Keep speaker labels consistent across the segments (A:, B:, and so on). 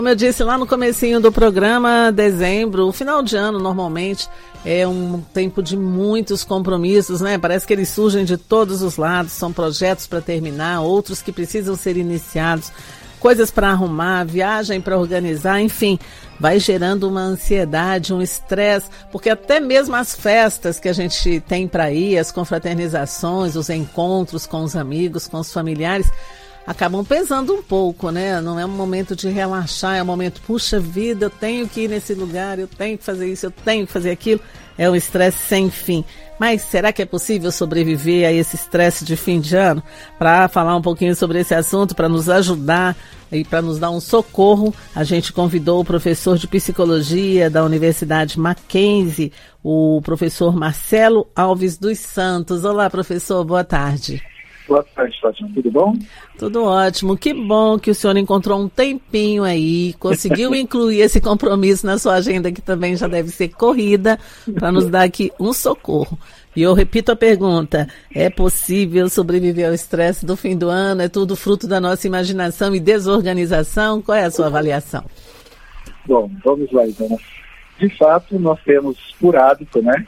A: Como eu disse lá no comecinho do programa, dezembro, o final de ano normalmente é um tempo de muitos compromissos, né? Parece que eles surgem de todos os lados, são projetos para terminar, outros que precisam ser iniciados, coisas para arrumar, viagem para organizar, enfim, vai gerando uma ansiedade, um estresse, porque até mesmo as festas que a gente tem para ir, as confraternizações, os encontros com os amigos, com os familiares, acabam pesando um pouco, né? Não é um momento de relaxar, é um momento, puxa vida, eu tenho que ir nesse lugar, eu tenho que fazer isso, eu tenho que fazer aquilo. É um estresse sem fim. Mas será que é possível sobreviver a esse estresse de fim de ano? Para falar um pouquinho sobre esse assunto, para nos ajudar e para nos dar um socorro, a gente convidou o professor de psicologia da Universidade Mackenzie, o professor Marcelo Alves dos Santos. Olá, professor, boa tarde.
B: Boa tarde, Fátima. Tudo bom?
A: Tudo ótimo. Que bom que o senhor encontrou um tempinho aí, conseguiu incluir esse compromisso na sua agenda, que também já deve ser corrida, para nos dar aqui um socorro. E eu repito a pergunta, é possível sobreviver ao estresse do fim do ano? É tudo fruto da nossa imaginação e desorganização? Qual é a sua avaliação?
B: Bom, vamos lá então. De fato, nós temos por hábito, né?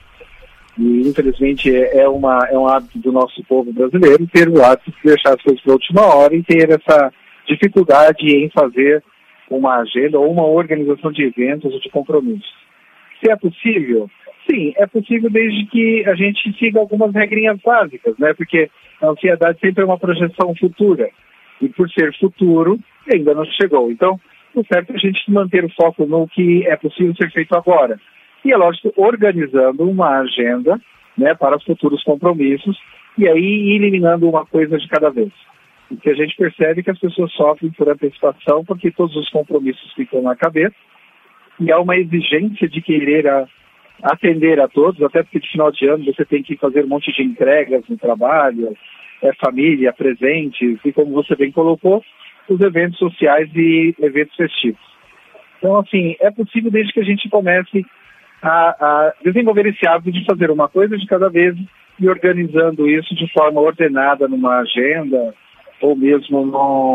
B: E infelizmente é um hábito do nosso povo brasileiro ter o hábito de deixar as coisas para a última hora e ter essa dificuldade em fazer uma agenda ou uma organização de eventos ou de compromissos. Se é possível? Sim, é possível desde que a gente siga algumas regrinhas básicas, né? Porque a ansiedade sempre é uma projeção futura. E por ser futuro, ainda não chegou. Então, o certo é a gente manter o foco no que é possível ser feito agora. E é lógico, organizando uma agenda, né, para os futuros compromissos, e aí ir eliminando uma coisa de cada vez. Porque a gente percebe que as pessoas sofrem por antecipação, porque todos os compromissos ficam na cabeça, e há uma exigência de querer atender a todos, até porque de final de ano você tem que fazer um monte de entregas no trabalho, família, presentes, e como você bem colocou, os eventos sociais e eventos festivos. Então, assim, é possível desde que a gente comece a desenvolver esse hábito de fazer uma coisa de cada vez e organizando isso de forma ordenada numa agenda ou mesmo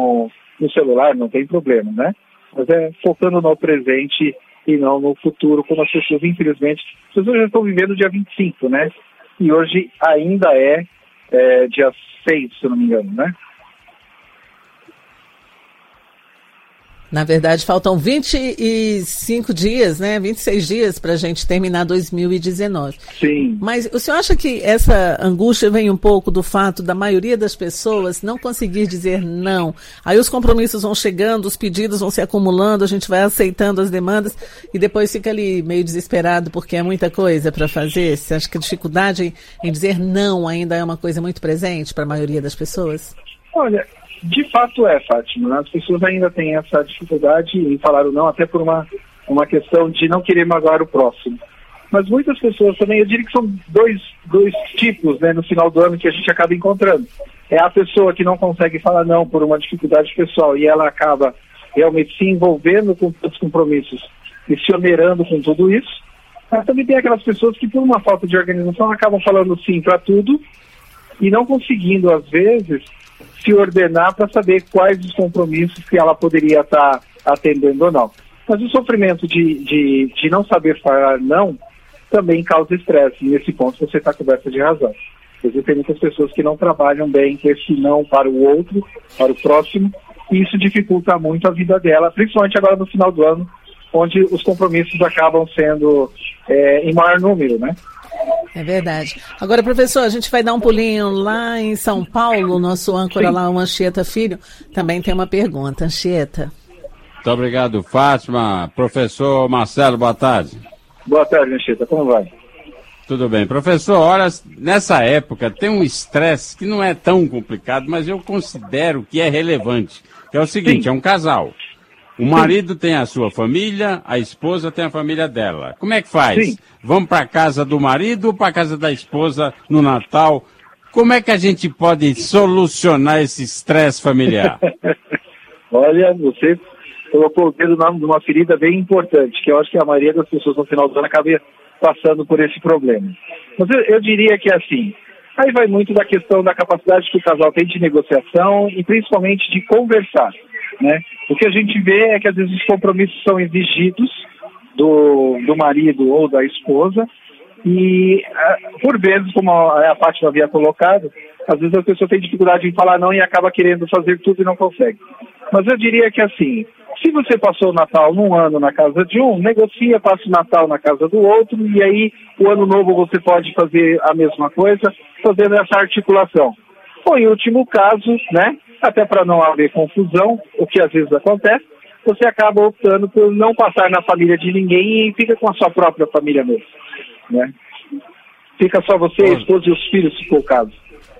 B: no celular, não tem problema, né? Mas é focando no presente e não no futuro, como as pessoas, infelizmente, as pessoas já estão vivendo dia 25, né? E hoje ainda é dia 6, se eu não me engano, né?
A: Na verdade, faltam 25 dias, né? 26 dias para a gente terminar 2019.
B: Sim.
A: Mas o senhor acha que essa angústia vem um pouco do fato da maioria das pessoas não conseguir dizer não? Aí os compromissos vão chegando, os pedidos vão se acumulando, a gente vai aceitando as demandas e depois fica ali meio desesperado porque é muita coisa para fazer? Você acha que a dificuldade em dizer não ainda é uma coisa muito presente para a maioria das pessoas?
B: Olha, de fato Fátima. As pessoas ainda têm essa dificuldade em falar o não, até por uma questão de não querer magoar o próximo. Mas muitas pessoas também, eu diria que são dois tipos, né, no final do ano que a gente acaba encontrando. É a pessoa que não consegue falar não por uma dificuldade pessoal e ela acaba realmente se envolvendo com todos os compromissos e se onerando com tudo isso. Mas também tem aquelas pessoas que, por uma falta de organização, acabam falando sim para tudo e não conseguindo, às vezes, se ordenar para saber quais os compromissos que ela poderia estar atendendo ou não. Mas o sofrimento de não saber falar não também causa estresse. E nesse ponto você está coberta de razão. Tem muitas pessoas que não trabalham bem com esse não para o outro, para o próximo, e isso dificulta muito a vida dela, principalmente agora no final do ano, onde os compromissos acabam sendo em maior número, né?
A: É verdade. Agora, professor, a gente vai dar um pulinho lá em São Paulo, nosso âncora lá, o Anchieta Filho, também tem uma pergunta. Anchieta.
C: Muito obrigado, Fátima. Professor Marcelo, boa tarde.
B: Boa tarde, Anchieta. Como vai?
C: Tudo bem. Professor, olha, nessa época tem um estresse que não é tão complicado, mas eu considero que é relevante. Que é o seguinte, Sim. É um casal. O marido tem a sua família, a esposa tem a família dela. Como é que faz?
B: Sim.
C: Vamos para a casa do marido ou para a casa da esposa no Natal? Como é que a gente pode solucionar esse estresse familiar?
B: Olha, você colocou o dedo numa ferida bem importante, que eu acho que a maioria das pessoas no final do ano acaba passando por esse problema. Mas eu diria que é assim, aí vai muito da questão da capacidade que o casal tem de negociação e principalmente de conversar. né? O que a gente vê é que às vezes os compromissos são exigidos do marido ou da esposa e, por vezes, como a Fátima havia colocado, às vezes a pessoa tem dificuldade em falar não e acaba querendo fazer tudo e não consegue. Mas eu diria que assim, se você passou o Natal num ano na casa de um, negocia, passa o Natal na casa do outro e aí o ano novo você pode fazer a mesma coisa, fazendo essa articulação. Ou em último caso, né, até para não haver confusão, o que às vezes acontece, você acaba optando por não passar na família de ninguém e fica com a sua própria família mesmo, né? Fica só você, a esposa e os filhos, se for o caso.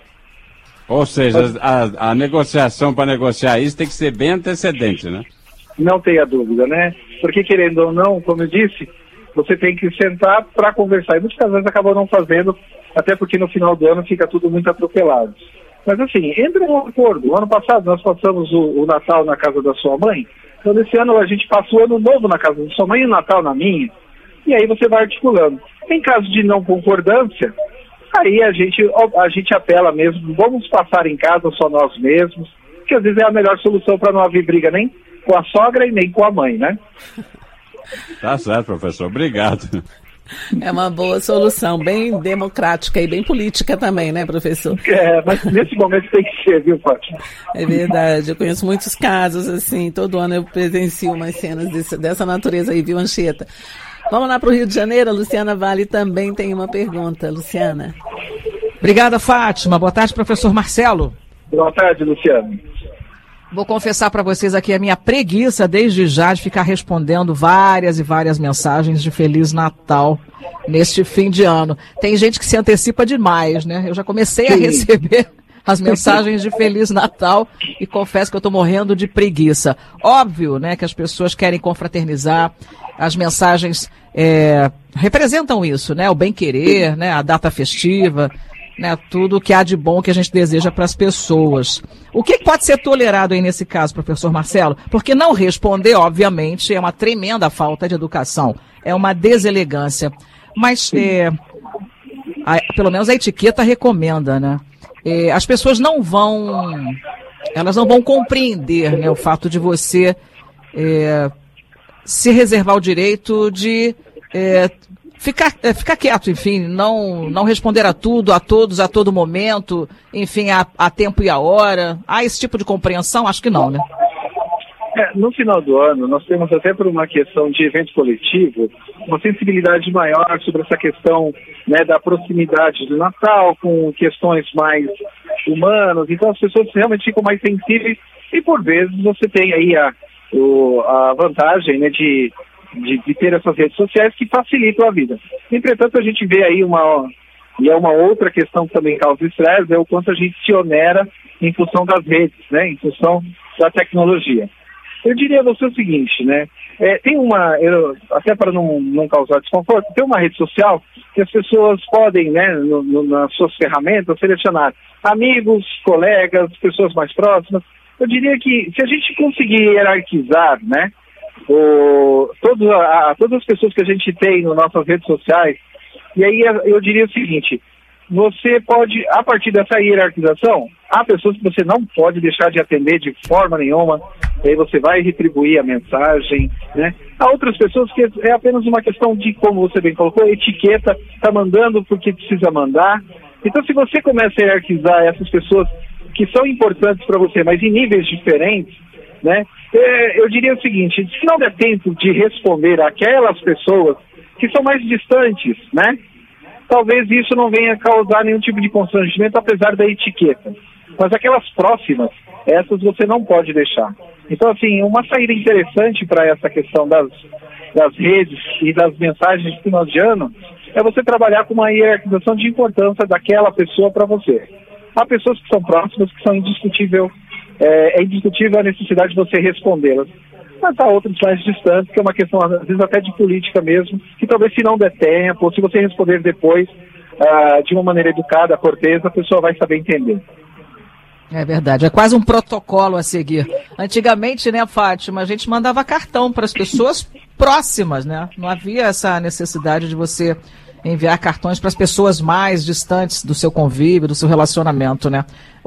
C: Ou seja, a negociação para negociar isso tem que ser bem antecedente, né?
B: Não tenha dúvida, né? Porque querendo ou não, como eu disse, você tem que sentar para conversar. E muitas vezes acabam não fazendo, até porque no final do ano fica tudo muito atropelado. Mas assim, entre um acordo. O ano passado nós passamos o Natal na casa da sua mãe. Então nesse ano a gente passa o ano novo na casa da sua mãe e o Natal na minha. E aí você vai articulando. Em caso de não concordância, aí a gente apela mesmo, vamos passar em casa só nós mesmos, que às vezes é a melhor solução para não haver briga nem com a sogra e nem com a mãe, né?
C: Tá certo, professor. Obrigado.
A: É uma boa solução, bem democrática e bem política também, né, professor?
B: Mas nesse momento tem que ser, viu, Fátima?
A: É verdade, eu conheço muitos casos, assim, todo ano eu presencio umas cenas dessa natureza aí, viu, Anchieta? Vamos lá para o Rio de Janeiro, a Luciana Vale também tem uma pergunta. Luciana.
D: Obrigada, Fátima. Boa tarde, professor Marcelo.
B: Boa tarde, Luciano.
D: Vou confessar para vocês aqui a minha preguiça desde já de ficar respondendo várias e várias mensagens de Feliz Natal neste fim de ano. Tem gente que se antecipa demais, né? Eu já comecei a receber as mensagens de Feliz Natal e confesso que eu estou morrendo de preguiça. Óbvio, né, que as pessoas querem confraternizar, as mensagens representam isso, né? O bem-querer, né? A data festiva, né, tudo que há de bom que a gente deseja para as pessoas. O que pode ser tolerado aí nesse caso, professor Marcelo? Porque não responder, obviamente, é uma tremenda falta de educação, é uma deselegância. Mas, pelo menos a etiqueta recomenda, né? As pessoas não vão compreender, né, o fato de você se reservar o direito de ficar quieto, enfim, não responder a tudo, a todos, a todo momento, enfim, a tempo e a hora. Há esse tipo de compreensão? Acho que não, né?
B: No final do ano, nós temos até por uma questão de evento coletivo, uma sensibilidade maior sobre essa questão, né, da proximidade do Natal, com questões mais humanas. Então as pessoas realmente ficam mais sensíveis e por vezes você tem aí a vantagem, né, de ter essas redes sociais que facilitam a vida. Entretanto, a gente vê aí uma outra questão que também causa estresse, é o quanto a gente se onera em função das redes, né, em função da tecnologia. Eu diria a você o seguinte, né, até para não causar desconforto, tem uma rede social que as pessoas podem, né, nas suas ferramentas, selecionar amigos, colegas, pessoas mais próximas. Eu diria que se a gente conseguir hierarquizar, né, todas as pessoas que a gente tem nas nossas redes sociais, e aí eu diria o seguinte, você pode, a partir dessa hierarquização, há pessoas que você não pode deixar de atender de forma nenhuma, e aí você vai retribuir a mensagem, né? Há outras pessoas que é apenas uma questão de, como você bem colocou, etiqueta, está mandando porque precisa mandar. Então se você começa a hierarquizar essas pessoas que são importantes para você, mas em níveis diferentes, né? Eu diria o seguinte, se não der tempo de responder àquelas pessoas que são mais distantes, né? Talvez isso não venha causar nenhum tipo de constrangimento, apesar da etiqueta. Mas aquelas próximas, essas você não pode deixar. Então, assim, uma saída interessante para essa questão das redes e das mensagens de final de ano é você trabalhar com uma hierarquização de importância daquela pessoa para você. Há pessoas que são próximas, que são indiscutível a necessidade de você respondê-las. Mas há outros mais distantes, que é uma questão, às vezes, até de política mesmo, que talvez se não der tempo, ou se você responder depois, de uma maneira educada, cortês, a pessoa vai saber entender.
D: É verdade, é quase um protocolo a seguir. Antigamente, né, Fátima, a gente mandava cartão para as pessoas próximas, né? Não havia essa necessidade de você enviar cartões para as pessoas mais distantes do seu convívio, do seu relacionamento, né?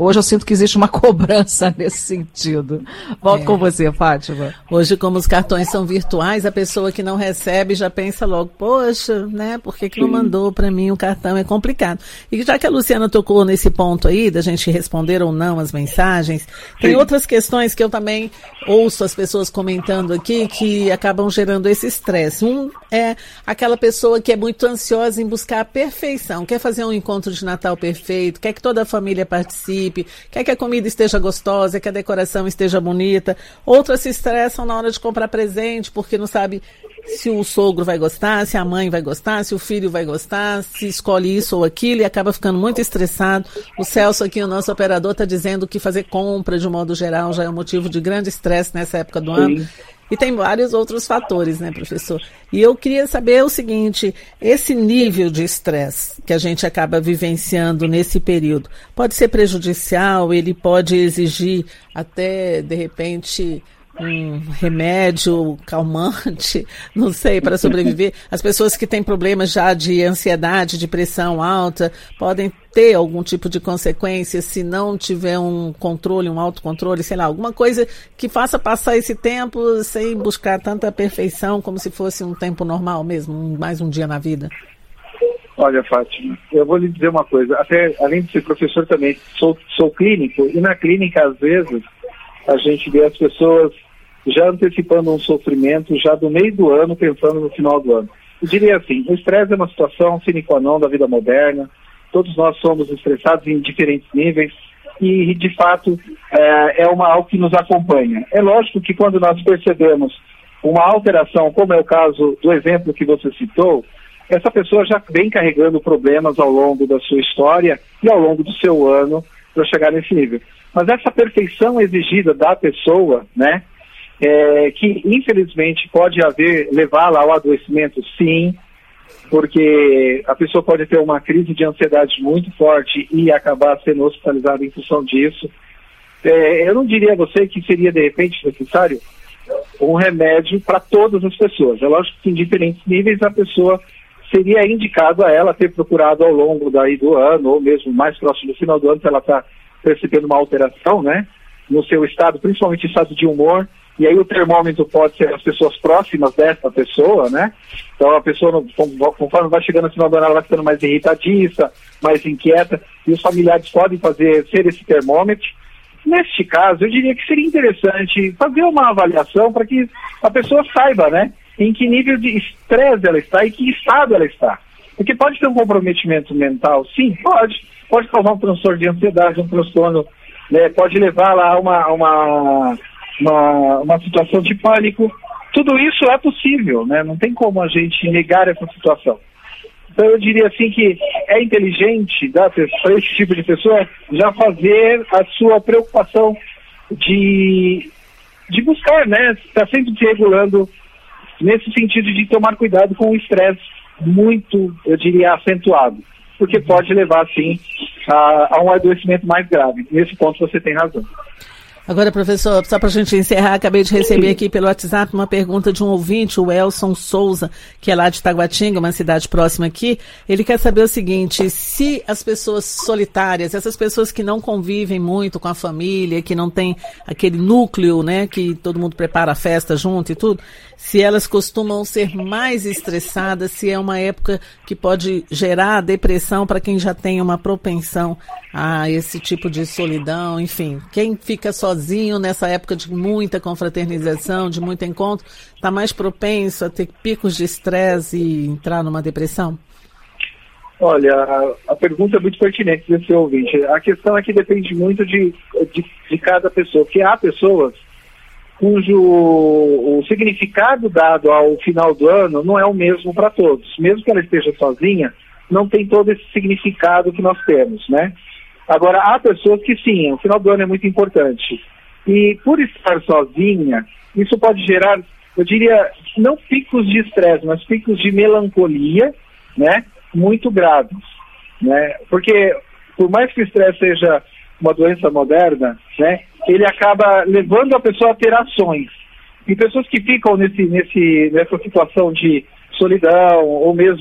D: Hoje eu sinto que existe uma cobrança nesse sentido. Volto com você, Fátima.
A: Hoje, como os cartões são virtuais, a pessoa que não recebe já pensa logo, poxa, né, por que não mandou para mim um cartão? É complicado. E já que a Luciana tocou nesse ponto aí, da gente responder ou não as mensagens, tem outras questões que eu também ouço as pessoas comentando aqui que acabam gerando esse estresse. Um é aquela pessoa que é muito ansiosa em buscar a perfeição, quer fazer um encontro de Natal perfeito, quer que toda a família participe, quer que a comida esteja gostosa, que a decoração esteja bonita. Outras se estressam na hora de comprar presente, porque não sabe se o sogro vai gostar, se a mãe vai gostar, se o filho vai gostar, se escolhe isso ou aquilo e acaba ficando muito estressado. O Celso aqui, o nosso operador, está dizendo que fazer compra, de um modo geral, já é um motivo de grande estresse nessa época do ano. E tem vários outros fatores, né, professor? E eu queria saber o seguinte, esse nível de estresse que a gente acaba vivenciando nesse período, pode ser prejudicial, ele pode exigir até, de repente, um remédio calmante, não sei, para sobreviver. As pessoas que têm problemas já de ansiedade, de pressão alta, podem ter algum tipo de consequência se não tiver um controle, um autocontrole, sei lá, alguma coisa que faça passar esse tempo sem buscar tanta perfeição como se fosse um tempo normal mesmo, mais um dia na vida.
B: Olha, Fátima, eu vou lhe dizer uma coisa, até além de ser professor também, sou clínico, e na clínica, às vezes, a gente vê as pessoas já antecipando um sofrimento já do meio do ano, pensando no final do ano. Eu diria assim, o estresse é uma situação sine qua non da vida moderna, todos nós somos estressados em diferentes níveis e, de fato, é algo que nos acompanha. É lógico que quando nós percebemos uma alteração, como é o caso do exemplo que você citou, essa pessoa já vem carregando problemas ao longo da sua história e ao longo do seu ano para chegar nesse nível. Mas essa perfeição exigida da pessoa, né, que infelizmente pode levá-la ao adoecimento, sim, porque a pessoa pode ter uma crise de ansiedade muito forte e acabar sendo hospitalizada em função disso. Eu não diria a você que seria de repente necessário um remédio para todas as pessoas. É lógico que em diferentes níveis a pessoa seria indicado a ela ter procurado ao longo do ano, ou mesmo mais próximo do final do ano, se ela está percebendo uma alteração, né, no seu estado, principalmente estado de humor, e aí o termômetro pode ser as pessoas próximas dessa pessoa, né, então a pessoa, conforme vai chegando no final do ano, ela vai ficando mais irritadiça, mais inquieta, e os familiares podem ser esse termômetro. Neste caso, eu diria que seria interessante fazer uma avaliação para que a pessoa saiba, né, em que nível de estresse ela está e que estado ela está. Porque pode ter um comprometimento mental, sim, pode causar um transtorno de ansiedade, um transtorno, né, pode levá-la a uma situação de pânico. Tudo isso é possível, né, não tem como a gente negar essa situação. Então eu diria assim que é inteligente para esse tipo de pessoa já fazer a sua preocupação de buscar, né, estar sempre se regulando nesse sentido de tomar cuidado com o estresse muito, eu diria, acentuado, porque pode levar, sim, a um adoecimento mais grave. Nesse ponto você tem razão.
A: Agora, professor, só para a gente encerrar, acabei de receber aqui pelo WhatsApp uma pergunta de um ouvinte, o Elson Souza, que é lá de Taguatinga, uma cidade próxima aqui. Ele quer saber o seguinte, se as pessoas solitárias, essas pessoas que não convivem muito com a família, que não tem aquele núcleo, né, que todo mundo prepara a festa junto e tudo, se elas costumam ser mais estressadas, se é uma época que pode gerar depressão para quem já tem uma propensão a esse tipo de solidão, enfim. Quem fica sozinho nessa época de muita confraternização, de muito encontro, está mais propenso a ter picos de estresse e entrar numa depressão?
B: Olha, a pergunta é muito pertinente desse ouvinte. A questão é que depende muito de cada pessoa, porque há pessoas cujo o significado dado ao final do ano não é o mesmo para todos. Mesmo que ela esteja sozinha, não tem todo esse significado que nós temos, né? Agora, há pessoas que sim, o final do ano é muito importante. E por estar sozinha, isso pode gerar, eu diria, não picos de estresse, mas picos de melancolia, né, muito graves, né? Porque, por mais que o estresse seja uma doença moderna, né, ele acaba levando a pessoa a ter ações. E pessoas que ficam nessa situação de solidão, ou mesmo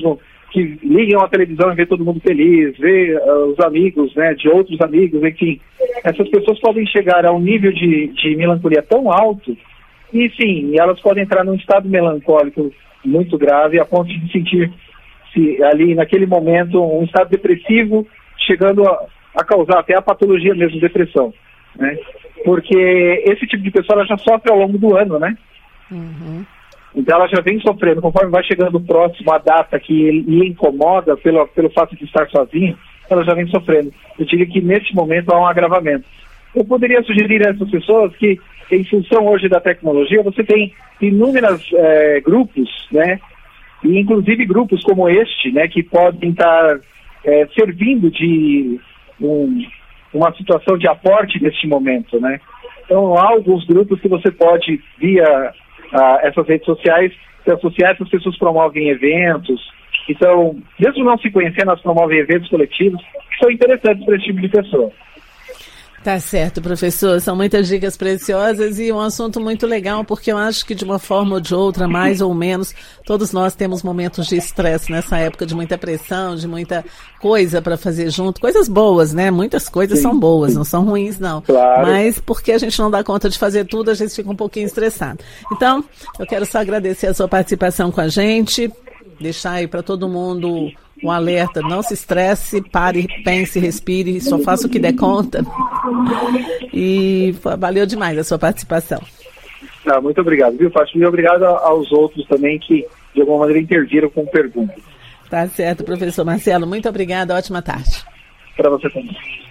B: que ligam a televisão e vê todo mundo feliz, vê os amigos, né, de outros amigos, enfim. Essas pessoas podem chegar a um nível de melancolia tão alto e, sim, elas podem entrar num estado melancólico muito grave, a ponto de sentir-se ali, naquele momento, um estado depressivo, chegando a causar até a patologia mesmo, depressão, né? Porque esse tipo de pessoa ela já sofre ao longo do ano, né?
A: Uhum.
B: Então ela já vem sofrendo, conforme vai chegando próximo a data que lhe incomoda pelo fato de estar sozinha, ela já vem sofrendo. Eu diria que nesse momento há um agravamento. Eu poderia sugerir a essas pessoas que, em função hoje da tecnologia, você tem inúmeros grupos, né? E inclusive grupos como este, né, que podem estar servindo de uma situação de aporte neste momento, né? Então há alguns grupos que você pode, via essas redes sociais, se associar. Essas pessoas promovem eventos. Então, mesmo não se conhecendo, elas promovem eventos coletivos que são interessantes para esse tipo de pessoa.
A: Tá certo, professor. São muitas dicas preciosas e um assunto muito legal, porque eu acho que de uma forma ou de outra, mais ou menos, todos nós temos momentos de estresse nessa época, de muita pressão, de muita coisa para fazer junto. Coisas boas, né? Muitas coisas são boas, não são ruins, não.
B: Claro.
A: Mas porque a gente não dá conta de fazer tudo, a gente fica um pouquinho estressado. Então, eu quero só agradecer a sua participação com a gente, deixar aí para todo mundo um alerta: não se estresse, pare, pense, respire, só faça o que der conta. E valeu demais a sua participação.
B: Muito obrigado, viu, Fátima? E obrigado aos outros também que, de alguma maneira, interviram com perguntas.
A: Tá certo, professor Marcelo. Muito obrigada. Ótima tarde.
B: Para você também.